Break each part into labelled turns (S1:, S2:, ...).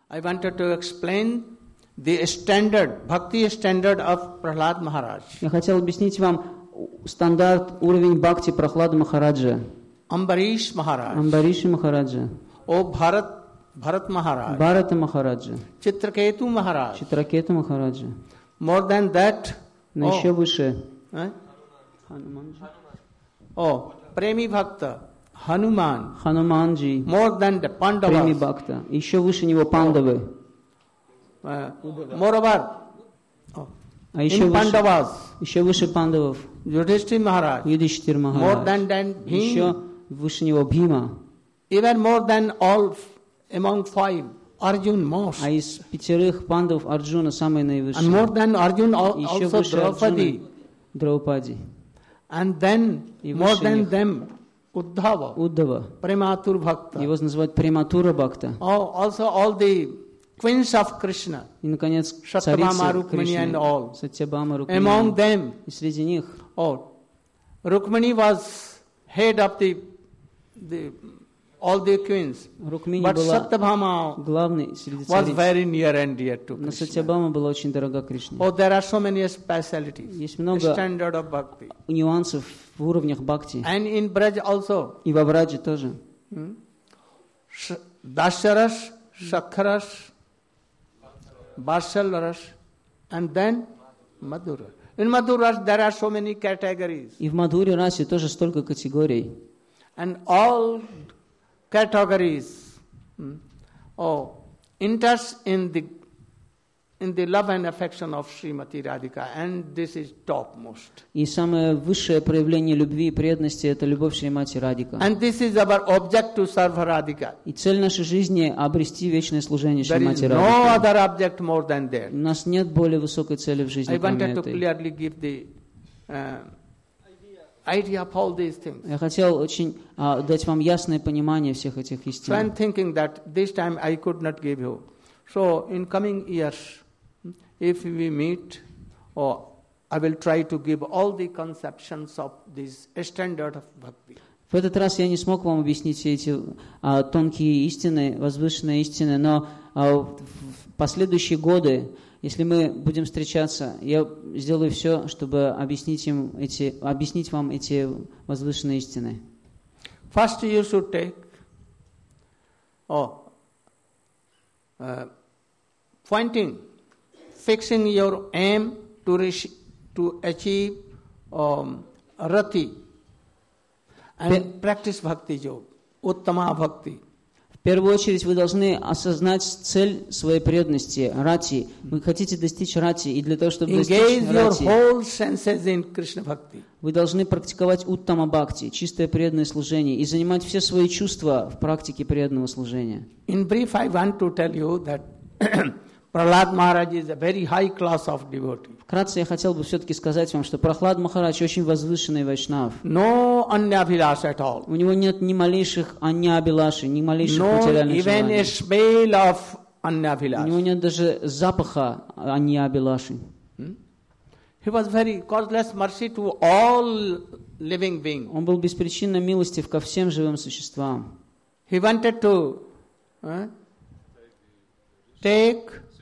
S1: I wanted to explain the standard, bhakti standard of Prahlad Maharaj.
S2: Я хотел объяснить вам стандарт, уровень бхакти Прахлада Махараджа.
S1: Ambarish Maharaj.
S2: Амбариши Махараджа.
S1: Oh Bharat Maharaj.
S2: Бхарата Махараджа.
S1: Chitraketu Maharaj.
S2: Читракета Махараджа.
S1: More than that.
S2: Но еще выше.
S1: Хануманджи. Oh, Premi Bhakta. Hanuman.
S2: Хануманджи.
S1: More than the Pandavas.
S2: Преми Бхакта. Еще выше него Пандавы.
S1: Moreover,
S2: А еще выше Пандавов.
S1: Yudhishthira Maharaj.
S2: Юдхиштхир
S1: More
S2: Махарадж.
S1: than Bhima.
S2: Еще выше него Бхима.
S1: Even more than all among 5. Arjun most.
S2: А из 5 пандавов Арджуна самый наивысший.
S1: And more than Arjun
S2: Еще
S1: also
S2: выше
S1: Draupadi.
S2: Арджуна Драупади.
S1: And then
S2: И
S1: more
S2: выше
S1: than
S2: них
S1: them Uddhava.
S2: Уддава.
S1: Prematur Bhakta.
S2: Его называют Прематура Бхакта.
S1: Also all the queens of Krishna.
S2: И, наконец,
S1: Satyabhama,
S2: царица
S1: Rukmini and all.
S2: Кришны. Сатьябхама,
S1: Among
S2: Рукмини.
S1: them,
S2: И среди них
S1: Rukmini was head of all the queens.
S2: Рукмини
S1: But
S2: была
S1: Satyabhama
S2: главной среди
S1: was
S2: цариц.
S1: very near and dear to
S2: Но
S1: Krishna.
S2: Сатьябхама была очень дорога Кришне.
S1: Oh, there are so many specialities.
S2: Есть много
S1: Standard of bhakti.
S2: нюансов в уровнях бхакти.
S1: And in Braj also.
S2: И во Враджи тоже.
S1: Dasyaras, Shakharas, Vatsalaras, and then Madhura. In Madhura there are so many categories.
S2: И в Мадхуре расе тоже столько категорий.
S1: And all categories enters in the love and affection of Srimati Radhika, and this is topmost.
S2: И самое высшее проявление любви и преданности – это любовь Шримати Радхика.
S1: And this is our object to serve Radhika.
S2: И цель нашей жизни – обрести вечное служение
S1: There is
S2: Шримати
S1: no
S2: Радхики.
S1: other object more than that.
S2: У нас нет более высокой цели в жизни,
S1: I
S2: кроме
S1: wanted to
S2: этой.
S1: clearly give the idea of all these things.
S2: Я хотел очень дать вам ясное понимание всех этих
S1: So I'm
S2: истин.
S1: thinking that this time I could not give you. So in coming years, if we meet, I will try to give all the conceptions of this standard of bhakti.
S2: В этот раз я не смог вам объяснить все эти тонкие истины, возвышенные истины, но в последующие годы, если мы будем встречаться, я сделаю все, чтобы объяснить вам эти возвышенные истины.
S1: First you should take pointing, fixing your aim to achieve rati and practice bhakti yoga, uttama bhakti.
S2: В первую очередь вы должны осознать цель своей преданности, рати. Вы хотите достичь рати, и для того, чтобы достичь
S1: Engage your
S2: рати,
S1: whole senses in Krishna bhakti.
S2: вы должны практиковать уттама бхакти, чистое преданное служение, и занимать все свои чувства в практике преданного служения.
S1: In brief, I want to tell you that Prahlad Maharaj is a very high class of devotee.
S2: Вкратце я хотел бы все-таки сказать вам, что Прахлад Махарадж очень возвышенный вайшнав.
S1: No anyabhilash at all.
S2: У него нет ни малейших анья-абилаши, ни малейших
S1: No
S2: материальных
S1: even a
S2: желаний.
S1: smell of
S2: У него
S1: anyabhilash.
S2: нет даже запаха анья-абилаши.
S1: He was very causeless mercy to all living beings.
S2: Он был беспричинно милостив ко всем живым существам.
S1: He wanted to take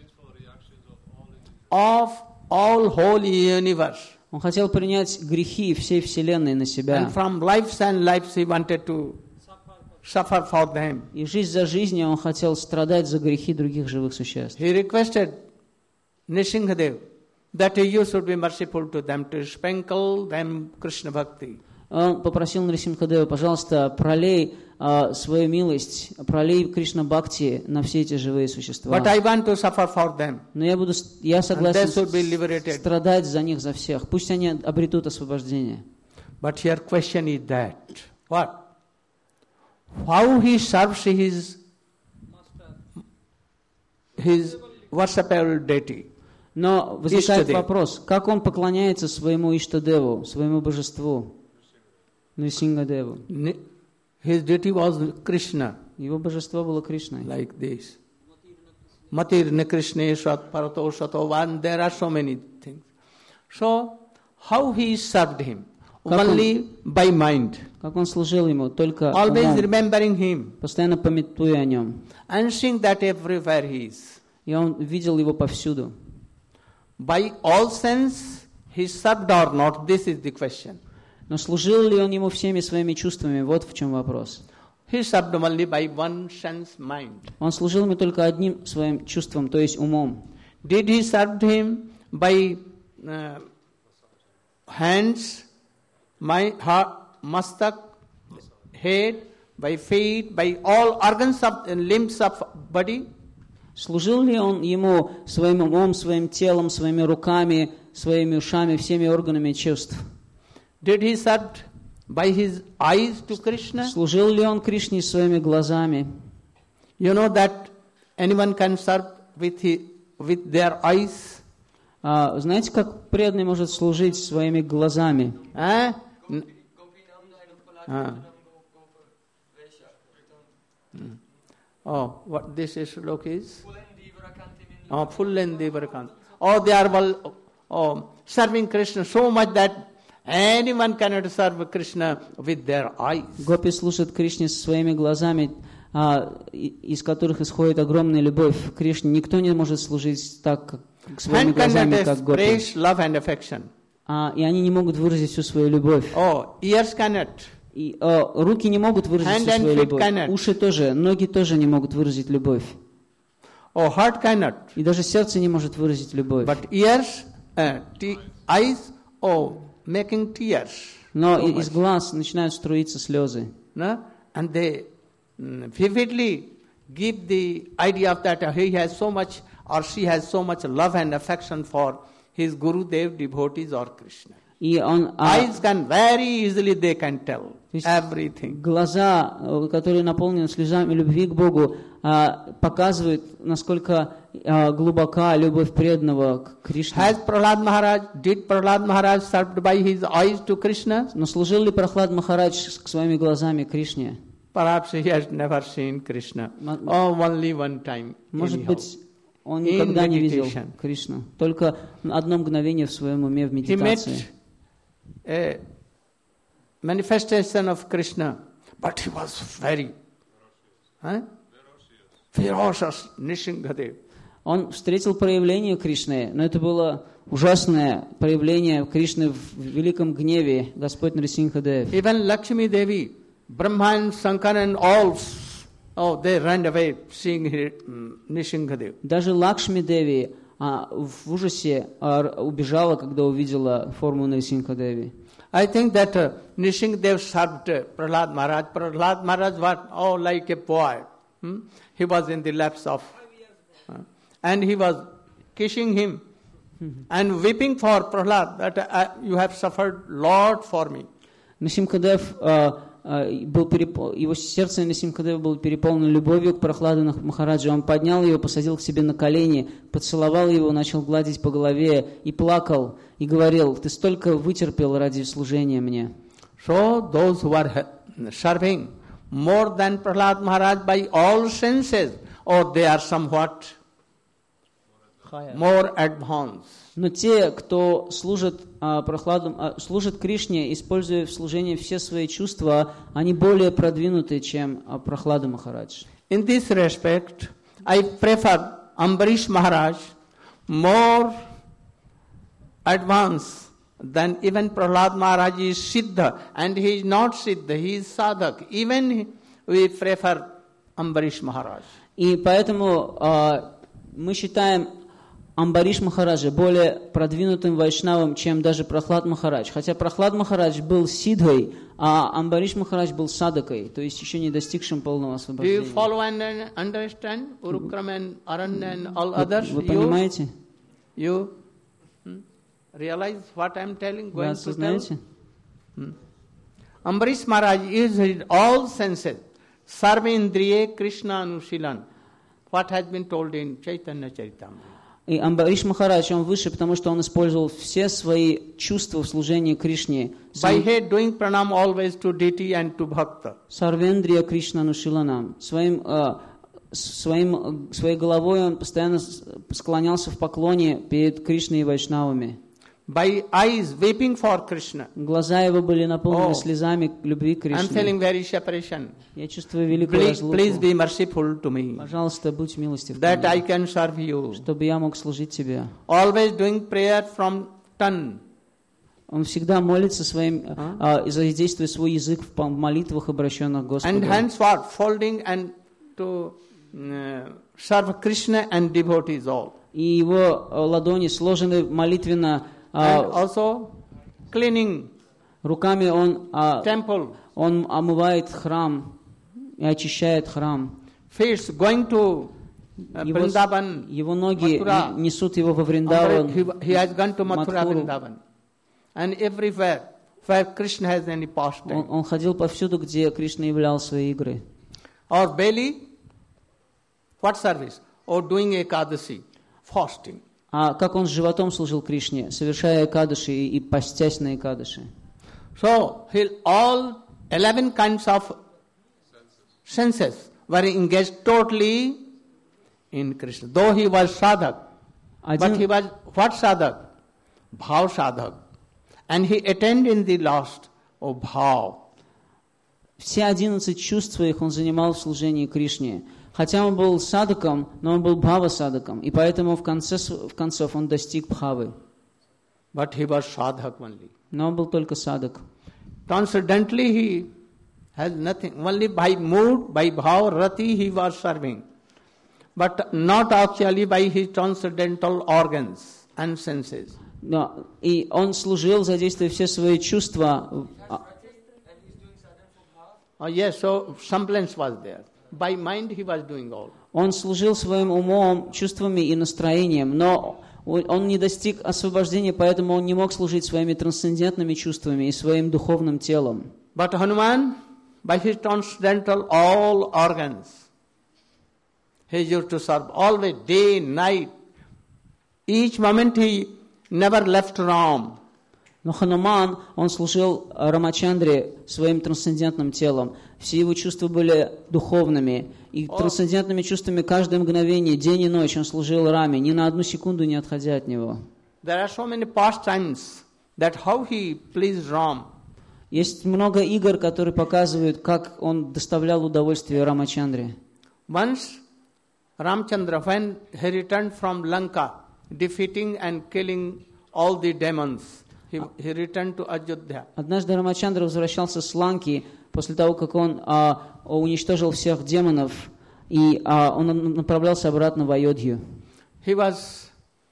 S1: of all whole universe.
S2: Он хотел принять грехи всей вселенной на себя.
S1: And from lives and lives he wanted to suffer for them.
S2: И жизнь за жизнью он хотел страдать за грехи других живых существ.
S1: He requested Nrsimhadev that you should be merciful to them, to sprinkle them Krishna Bhakti.
S2: Он попросил Нрисимхадева, пожалуйста, пролей свою милость, пролей Кришна Бхакти на все эти живые существа.
S1: But I want to suffer for them.
S2: Но я согласен
S1: And they should be liberated.
S2: страдать за них, за всех. Пусть они обретут освобождение.
S1: But here question is that, what? How he serves his worshipable deity.
S2: Но возникает
S1: Иштадев.
S2: вопрос, как он поклоняется своему Иштадеву, своему божеству, Нрисимхадеву.
S1: His deity was Krishna,
S2: Его божество было Кришной.
S1: like this. Matir Krishna Sat Parato Sato, and there are so many things. So, how he served him? only by mind,
S2: Как он служил ему? Только
S1: always
S2: умом,
S1: remembering him
S2: постоянно памятуя о нем.
S1: and seeing that everywhere he is.
S2: И он видел его повсюду.
S1: By all sense, he served or not, this is the question.
S2: Но служил ли он ему всеми своими чувствами? Вот в чем вопрос.
S1: He served only by one sense, mind.
S2: Он служил ему только одним своим чувством, то есть умом.
S1: Did he serve him by hands, heart, mastak, head, by feet, by all organs of limbs of body?
S2: Служил ли он ему своим умом, своим телом, своими руками, своими ушами, всеми органами чувств?
S1: Did he serve by his eyes to Krishna?
S2: Служил ли он Кришне своими глазами?
S1: You know that anyone can serve with their eyes?
S2: Знаете, как преданный может служить своими глазами?
S1: Oh, what this shlok is? Oh, Fullendi Varakant. Oh, they are serving Krishna so much that anyone cannot serve Krishna with their eyes.
S2: Гопи служат Кришне своими глазами, из которых исходит огромная любовь к Кришне. Никто не может служить так, как своими глазами, как гопи.
S1: Love and affection.
S2: И они не могут выразить всю свою любовь.
S1: Oh, ears cannot.
S2: И руки не могут выразить всю свою любовь. Уши тоже, ноги тоже не могут выразить любовь.
S1: Oh, heart cannot.
S2: И даже сердце не может выразить любовь.
S1: But ears, eyes, making tears.
S2: Но из глаз начинают струиться слезы.
S1: No? And they vividly give the idea of that he has so much or she has so much love and affection for his Gurudev, devotees or Krishna.
S2: И он,
S1: eyes can very easily they can tell everything.
S2: Глаза, которые наполнены слезами любви к Богу, показывают, насколько глубока любовь преданного к Кришне.
S1: Did Prahlad Maharaj served by his eyes to Krishna?
S2: Но служил ли Прахлад Махарадж своими глазами Кришне?
S1: Perhaps he has never seen Krishna. Only one time.
S2: Может быть, он никогда не видел Кришну. Только одно мгновение в своем уме в медитации.
S1: A manifestation of Krishna, but he was very ferocious, Nishingadev.
S2: Он встретил проявление Кришны, но это было ужасное проявление Кришны в великом гневе, Господь Нрисимхадев.
S1: Even Lakshmi Devi, Brahma and Shankar and all, they ran away seeing Nishingadev.
S2: Даже Лакшми Деви в ужасе убежала, когда увидела форму Нрисимхадеви.
S1: I think that Nishingadev served Prahlad Maharaj. Prahlad Maharaj was like a boy. He was in the laps of, and he was kissing him and weeping for Prahlad that you have suffered lot for me.
S2: Нрисимхадев его сердце Нрисимхадева было переполнено любовью к Прахладу Махараджу. Он поднял его, посадил к себе на колени, поцеловал его, начал гладить по голове и плакал, и говорил: «Ты столько вытерпел ради служения мне».
S1: So those who are serving more than Prahlad Maharaj by all senses, they are somewhat more advanced.
S2: Но те, кто служит служит Кришне, используя в служении все свои чувства, они более продвинуты, чем Прахлада Махарадж.
S1: In this respect, I prefer Ambarish Maharaj more advanced than even Prahlad Maharaj is Siddha, and he is not Siddha, he is Sadhak. Even we prefer Ambarish Maharaj.
S2: И поэтому мы считаем Амбариш Махараджа более продвинутым вайшнавом, чем даже Прахлад Махарадж. Хотя Прахлад Махарадж был сидхой, а Амбариш Махарадж был садакой, то есть еще не достигшим полного освобождения.
S1: Do you follow and understand Urukram and Aranya and all others?
S2: Вы понимаете?
S1: You realize what I am telling?
S2: Вы осознаете?
S1: Ambarish Maharaj used all senses, Sarvendriye Krishna Anushilan. What has been told in Chaitanya Charitamrita.
S2: И Амбариш Махарадж, он выше, потому что он использовал все свои чувства в служении Кришне.
S1: By head doing pranam always to deity and to bhakta.
S2: Сарвендрия Кришна Нушиланам. Своей головой он постоянно склонялся в поклоне перед Кришной и вайшнавами.
S1: by eyes weeping for Krishna.
S2: Глаза его были наполнены
S1: Oh.
S2: слезами любви к
S1: I'm
S2: Кришне.
S1: feeling very separation.
S2: Я чувствую великую
S1: Please
S2: разлуку.
S1: be merciful to me,
S2: Пожалуйста, будь милостив ко
S1: that I
S2: мне,
S1: can serve you.
S2: чтобы я мог служить тебе.
S1: Always doing prayer from tongue.
S2: Он всегда молится своим, и задействует свой язык в молитвах, обращенных к Господу.
S1: And hands forward, folding and to serve Krishna and devotees all.
S2: И его ладони сложены молитвенно,
S1: And also cleaning
S2: руками
S1: temple.
S2: он омывает храм и очищает храм.
S1: Feet going to Vrindavan.
S2: Его ноги
S1: Mathura.
S2: несут его во Вриндаван,
S1: He has gone to Mathura,
S2: Mathura.
S1: Vrindavan. And everywhere where Krishna has any pastime.
S2: Он ходил повсюду, где Кришна являл свои игры.
S1: Or belly, what service? Or doing Ekadasi, fasting.
S2: А как он с животом служил Кришне, совершая экадыши и постясь на экадыши.
S1: So, all 11 kinds of senses were engaged totally in Krishna. Though he was sadhak, but he was what sadhak? Bhav sadhak. And he attained in the last of bhav.
S2: Все 11 чувств своих он занимал в служении Кришне. Хотя он был садаком, но он был бхава-садаком. И поэтому в конце концов он достиг бхавы.
S1: But he was sadhak only.
S2: Но он был только садак.
S1: Transcendently he has nothing. Only by mood, by bhav, rati he was serving. But not actually by his transcendental organs and senses.
S2: Но, и он служил, задействуя все свои чувства.
S1: Yes, so semblance was there. By mind he was doing all.
S2: Он служил своим умом, чувствами и настроением, но он не достиг освобождения, поэтому он не мог служить своими трансцендентными чувствами и своим духовным телом.
S1: But Hanuman, by his transcendental all organs, he used to serve always, day, night. Each moment he never left Ram.
S2: Но Хануман, он служил Рамачандре своим трансцендентным телом. Все его чувства были духовными. И трансцендентными чувствами каждое мгновение, день и ночь он служил Раме, ни на одну секунду не отходя от него.
S1: There are so many pastimes that how he pleased Ram.
S2: Есть много игр, которые показывают, как он доставлял удовольствие Рамачандре.
S1: Once Ramchandra, when he returned from Lanka, defeating and killing all the demons, he returned to Ayodhya.
S2: Однажды Рамачандра возвращался с Ланки после того, как он уничтожил всех демонов, и он направлялся обратно в Айодхью.
S1: He was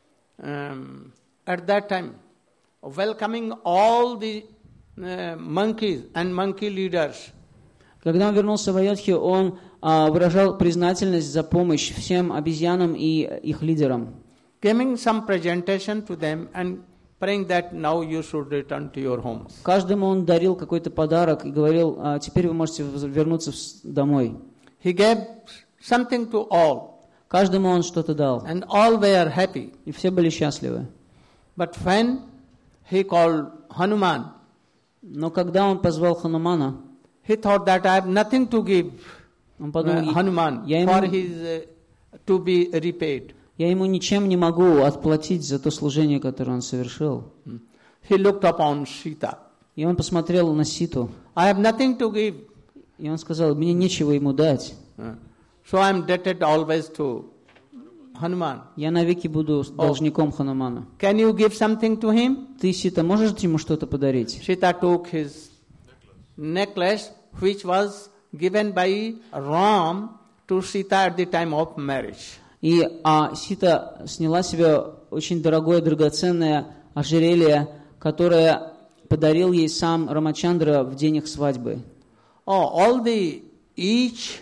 S1: at that time welcoming all the monkeys and monkey leaders.
S2: Когда он вернулся в Айодхью, он выражал признательность за помощь всем обезьянам и их лидерам.
S1: Giving some presentation to them and praying that now you should return to your homes.
S2: Каждому он дарил какой-то подарок и говорил: теперь вы можете вернуться домой.
S1: He gave something to all.
S2: Каждому он что-то дал.
S1: And all were happy.
S2: И все были счастливы.
S1: But when he called Hanuman,
S2: но когда он позвал Ханумана,
S1: he thought that I have nothing to give
S2: он подумал,
S1: Hanuman for his to be repaid.
S2: Я ему ничем не могу отплатить за то служение, которое он совершил.
S1: He looked upon Sita.
S2: И он посмотрел на Ситу.
S1: I have nothing to give.
S2: И он сказал: мне нечего ему дать.
S1: So I am indebted always to Hanuman.
S2: Я навеки буду должником Ханумана.
S1: Can you give something to him?
S2: Ты, Сита, можешь ему что-то подарить?
S1: Sita took his necklace, which was given by Ram to Sita at the time of marriage.
S2: И Сита сняла себе очень дорогое, драгоценное ожерелье, которое подарил ей сам Рамачандра в день их свадьбы.
S1: All the each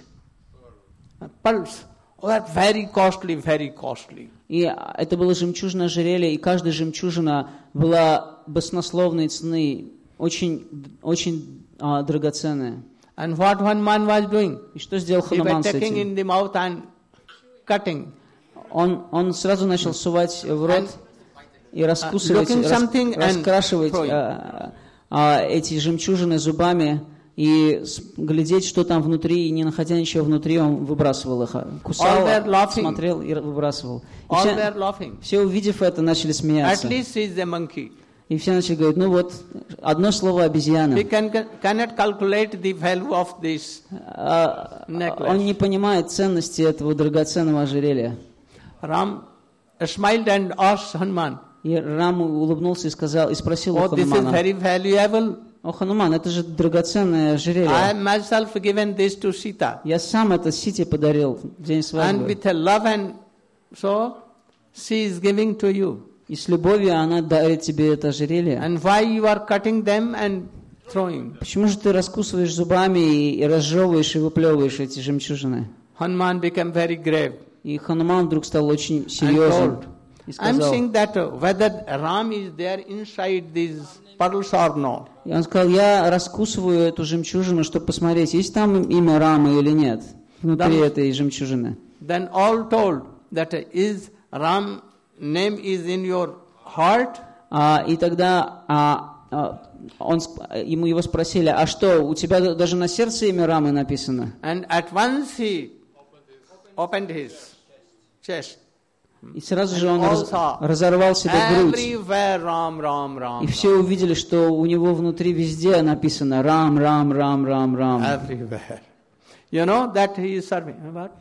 S1: pearls were very costly, very costly.
S2: И это было жемчужное ожерелье, и каждая жемчужина была баснословной цены, очень, очень драгоценная.
S1: And what Hanuman was doing?
S2: И что сделал Хануман с
S1: taking in
S2: этим?
S1: the mouth and cutting.
S2: Он сразу начал сувать в рот и раскусывать, раскрашивать эти жемчужины зубами и глядеть, что там внутри, и не находя ничего внутри, он выбрасывал их. Кусал, смотрел и выбрасывал. И все, увидев это, начали смеяться.
S1: At least he is a monkey.
S2: И все начали говорить, ну вот, одно слово обезьяна.
S1: He cannot calculate the value of this necklace.
S2: Он не понимает ценности этого драгоценного ожерелья.
S1: Ram smiled and asked Hanuman,
S2: И Рам улыбнулся и сказал, и спросил у
S1: "Oh, this is
S2: Ханумана,
S1: very valuable.
S2: о, Хануман, это же драгоценное
S1: I
S2: ожерелье.
S1: have myself given this to Sita.
S2: Я сам это Сите подарил в день
S1: And
S2: свадьбы.
S1: with a love and so she is giving to you.
S2: И с любовью она дарит тебе это ожерелье.
S1: And why you are cutting them and throwing?"
S2: Почему же ты раскусываешь зубами и разжевываешь и выплевываешь эти жемчужины?
S1: Hanuman became very grave.
S2: И Хануман вдруг стал очень
S1: And
S2: серьезен.
S1: told,
S2: И
S1: "I'm
S2: сказал,
S1: saying that whether Ram is there inside these pearls or not."
S2: и он сказал, я раскусываю эту жемчужину, чтобы посмотреть, есть там имя Рамы или нет, внутри
S1: Да.
S2: этой жемчужины.
S1: Then all told that is Ram name is in your heart.
S2: И тогда ему его спросили, а что, у тебя даже на сердце имя Рамы написано?
S1: And at once he opened his chest.
S2: И сразу же он
S1: Also,
S2: разорвал себе грудь.
S1: Everywhere Ram, Ram, Ram.
S2: И все увидели, что у него внутри везде написано Рам, Рам, Рам, Рам, Рам.
S1: Everywhere. You know that he is serving. What?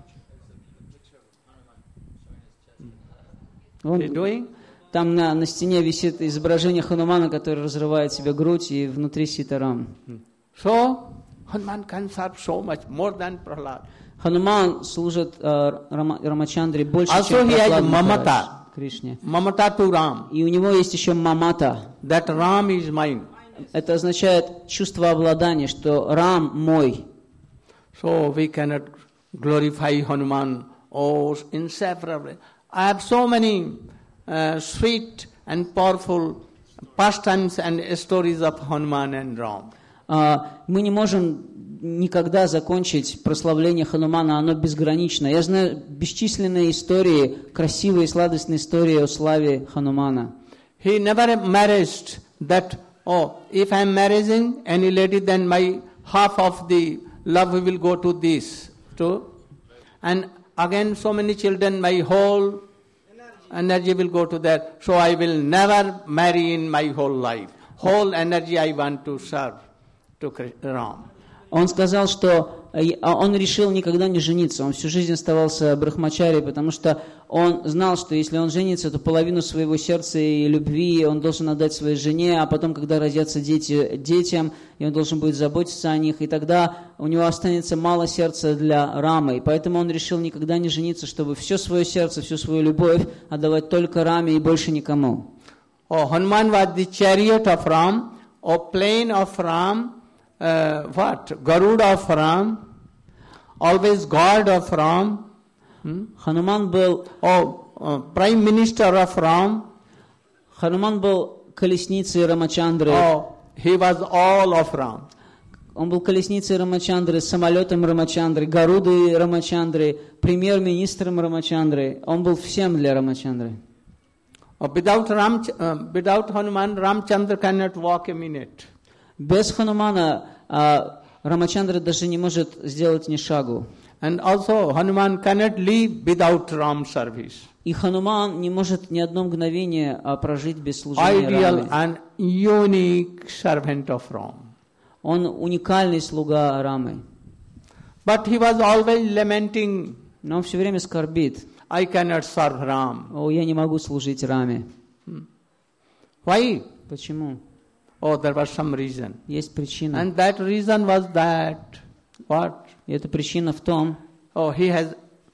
S2: Он-
S1: He doing?
S2: Там на стене висит изображение Ханумана, который разрывает себе грудь, и внутри сита Рам.
S1: So, Hanuman can serve so much more than Prahlad.
S2: Хануман служит Рамачандре больше,
S1: Also
S2: чем
S1: he has
S2: Прохлад
S1: mamata.
S2: Махарадж Кришне.
S1: Mamata to Ram.
S2: И у него есть еще мамата.
S1: That Ram is mine.
S2: Это означает чувство обладания, что Рам мой.
S1: So we cannot glorify Hanuman. Oh, inseparably. I have so many sweet and powerful pastimes and stories of Hanuman and Ram.
S2: Мы не можем никогда закончить прославление Ханумана, оно безгранично. Я знаю бесчисленные истории, красивые и сладостные истории о славе Ханумана.
S1: He never married that, oh, if I am marrying any lady, then my half of the love will go to this, too. And again, so many children, my whole energy will go to that. So I will never marry in my whole life. Whole energy I want to serve to Ram.
S2: Он сказал, что он решил никогда не жениться. Он всю жизнь оставался брахмачари, потому что он знал, что если он женится, то половину своего сердца и любви он должен отдать своей жене, а потом, когда родятся дети, детям, и он должен будет заботиться о них, и тогда у него останется мало сердца для Рамы. И поэтому он решил никогда не жениться, чтобы все свое сердце, всю свою любовь отдавать только Раме и больше никому.
S1: Oh, Hanuman was the chariot of Ram, or plane of Ram, Garuda of Ram, always God of Ram,
S2: Хануман был,
S1: Prime Minister of Ram.
S2: Хануман был колесницей Рамачандры.
S1: Oh, he was all of Ram.
S2: Он был колесницей Рамачандры, самолетом Рамачандры, Гарудой Рамачандры, премьер-министром Рамачандры. Он был всем для Рамачандры.
S1: Without Hanuman, Ramchandra cannot walk a minute.
S2: Без Ханумана Рамачандра даже не может сделать ни шагу.
S1: And also Hanuman cannot live without Ram service.
S2: И Хануман не может ни одно мгновение прожить без служения
S1: Ideal
S2: Раме.
S1: and unique servant of Ram.
S2: Он уникальный слуга Рамы.
S1: But he was always lamenting,
S2: Но он все время скорбит.
S1: I cannot serve Ram.
S2: О, я не могу служить Раме.
S1: Why?
S2: Почему?
S1: Oh, there was some reason.
S2: Есть причина.
S1: And that reason was that, what?
S2: И эта причина в том,
S1: Oh, he has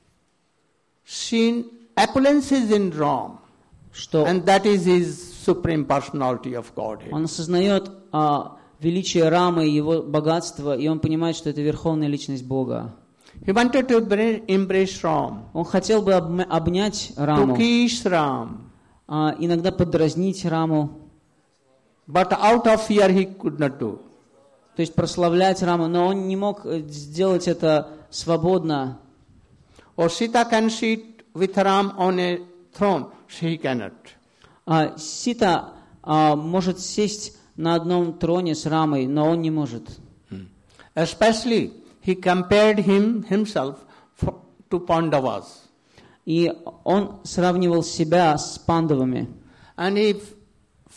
S1: seen appearances in Ram.
S2: что
S1: And that is his supreme personality of Godhead.
S2: он осознает величие Рамы, его богатство, и он понимает, что это верховная личность Бога.
S1: He wanted to embrace Ram,
S2: Он хотел бы обнять
S1: to
S2: Раму,
S1: kiss Ram,
S2: иногда подразнить Раму,
S1: but out of fear he could not do.
S2: то есть прославлять Раму, но он не мог сделать это свободно.
S1: Or Sita can sit with Ram on a throne. She cannot.
S2: Сита может сесть на одном троне с Рамой, но он не может.
S1: Especially, he compared himself to Pandavas.
S2: И он сравнивал себя с пандавами.
S1: And he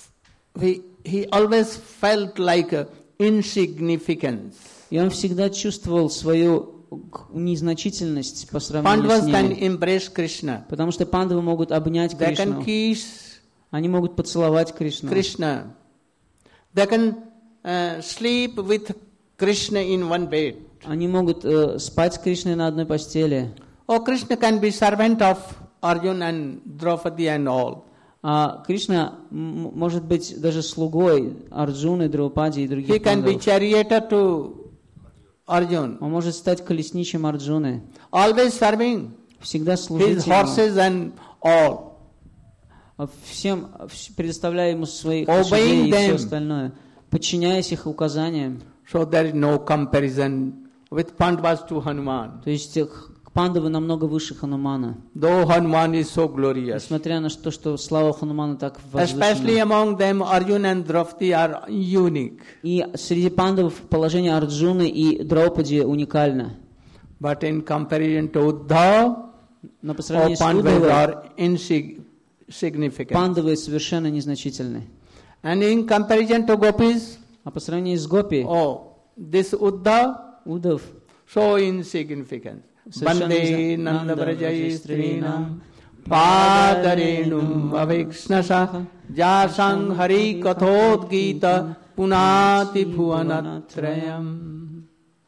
S1: he always felt like insignificance.
S2: И он всегда чувствовал свою незначительность по сравнению с
S1: Pandavas can
S2: ними.
S1: embrace Krishna.
S2: Потому что пандавы могут обнять
S1: They
S2: Кришну.
S1: can kiss
S2: Они могут поцеловать Кришну.
S1: Krishna. They can sleep with Krishna in one bed.
S2: Они могут спать с Кришной на одной постели.
S1: Or Krishna can be servant of Arjuna and Draupadi and all.
S2: А Кришна может быть даже слугой Арджуны, Драупади и
S1: He
S2: других
S1: can be
S2: пандавов.
S1: charioteer to Arjuna.
S2: Он может стать колесничем Арджуны.
S1: Always serving
S2: Всегда
S1: his
S2: служить ему.
S1: horses and all.
S2: Всем предоставляя ему своих
S1: Obeying
S2: лошадей и все
S1: them.
S2: остальное. Подчиняясь их указаниям.
S1: So there is no comparison with Pandavas to Hanuman.
S2: То есть пандавы намного выше Ханумана.
S1: Though Hanuman is so glorious.
S2: Несмотря на то, что слава Ханумана так
S1: Especially
S2: возвышена.
S1: among them, Arjuna and Draupadi are unique.
S2: И среди пандавов положение Арджуны и Драупади уникально.
S1: But in comparison to Uddhava,
S2: Но по
S1: all
S2: сравнению с
S1: Pandavas
S2: Удавой,
S1: are insignificant.
S2: пандавы совершенно незначительны.
S1: And in comparison to Gopis,
S2: А по сравнению с Гопи,
S1: this Uddhava,
S2: Удав
S1: so insignificant.
S2: Совершенно
S1: Bande
S2: незна-
S1: Nanda
S2: Нанда
S1: Vrajayastrinam Padarenum Avikshnasa Jasang Hari Kathod Gita Punati Bhuvanatrayam.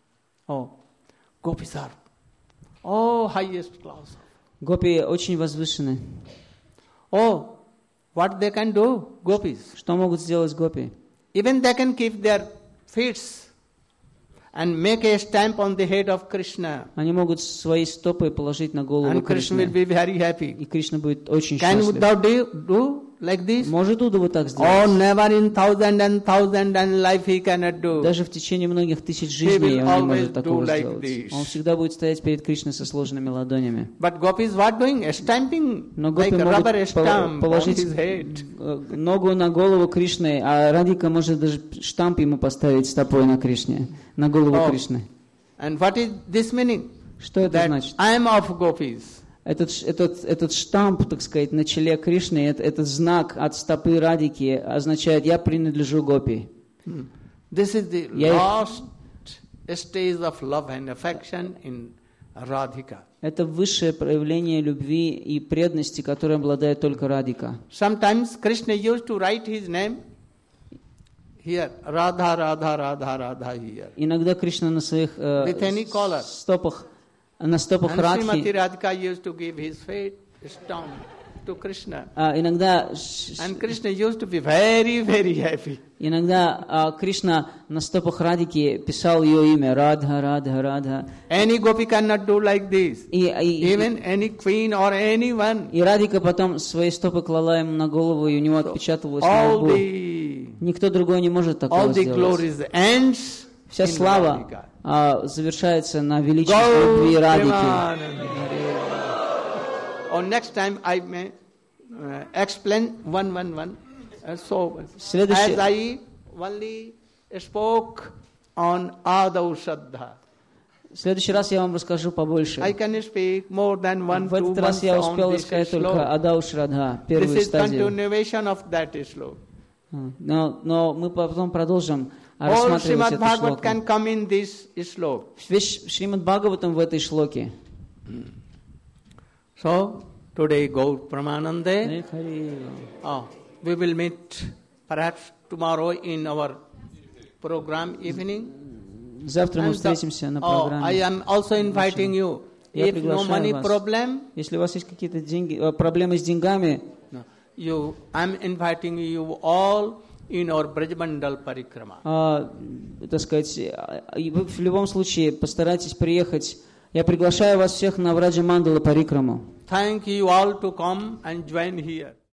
S1: Gopis are highest class.
S2: Гопи очень возвышены.
S1: What they can do, Gopis?
S2: Что могут сделать Гопи?
S1: Even they can keep their feet and make a stamp on the head of Krishna.
S2: Они могут свои стопы положить на голову
S1: And Krishna will
S2: Кришны.
S1: be very happy.
S2: И Кришна будет очень
S1: Can
S2: счастлив.
S1: Uddhava do like this?
S2: Может Удава так сделать?
S1: Never in thousand and life he cannot do.
S2: Даже в течение многих тысяч
S1: will
S2: жизней он не
S1: always
S2: может такого
S1: do like
S2: сделать.
S1: this.
S2: Он всегда будет стоять перед Кришной со сложенными ладонями.
S1: But Gopis what doing? Stamping
S2: Но
S1: like
S2: Гопи
S1: a
S2: могут
S1: rubber stamp on
S2: положить
S1: his head.
S2: ногу на голову Кришны, а Радика может даже штамп ему поставить стопой на Кришне, на голову Кришны.
S1: And what is this meaning?
S2: Что это
S1: That
S2: значит?
S1: I am of Gopis.
S2: Этот штамп, так сказать, на челе Кришны, этот знак от стопы Радики означает «я принадлежу Гопи».
S1: This is the
S2: Я их-
S1: last stage of love and affection in Radhika.
S2: Это высшее проявление любви и преданности, которое обладает только Радика.
S1: Sometimes Krishna used to write his name here, Radha, Radha, Radha, Radha here.
S2: Иногда Кришна на своих
S1: With any color.
S2: стопах, на стопах
S1: And Srimati
S2: Радхи,
S1: Radhika used to give his feet stomp to Krishna.
S2: иногда
S1: And Krishna used to be very, very happy.
S2: Кришна на стопах Радики писал ее имя Радха, Радха, Радха.
S1: Any gopi cannot do like this.
S2: И
S1: Even any queen or anyone.
S2: Радика потом свои стопы клала ему на голову, и у него отпечатывалось на
S1: All
S2: лбу.
S1: the
S2: Никто другой не может такого сделать.
S1: glories ends
S2: Вся
S1: in
S2: слава
S1: Radhika.
S2: завершается на величестве любви Радики.
S1: Premanand. Next time I may explain one. So
S2: Следующий-
S1: as I only spoke on Adav Shraddha,
S2: В следующий раз я вам расскажу побольше.
S1: I can speak more than one,
S2: В
S1: 2
S2: этот раз
S1: months
S2: я
S1: on
S2: успел
S1: this
S2: рассказать только
S1: sloka.
S2: Адау Шрадха,
S1: This
S2: первую
S1: is
S2: стадию.
S1: continuation of that sloka.
S2: Но мы потом продолжим
S1: All
S2: рассматривать
S1: Srimad
S2: эту
S1: Bhagavat can
S2: шлоку.
S1: come in this sloka.
S2: Весь Шримад Бхагаватам в этой шлоке.
S1: So today Gaur Pramanande. We will meet perhaps tomorrow in our program evening.
S2: Завтра мы
S1: And
S2: встретимся на
S1: I
S2: программе.
S1: am also inviting you.
S2: Я
S1: If no
S2: приглашаю
S1: money
S2: вас.
S1: problem,
S2: Если у вас есть какие-то проблемы с деньгами,
S1: I'm inviting you all in our Brajmandal Parikrama.
S2: так сказать, вы в любом случае постарайтесь приехать. Я приглашаю вас всех на Враджа Мандала Парикраму.
S1: Thank you all to come and join here.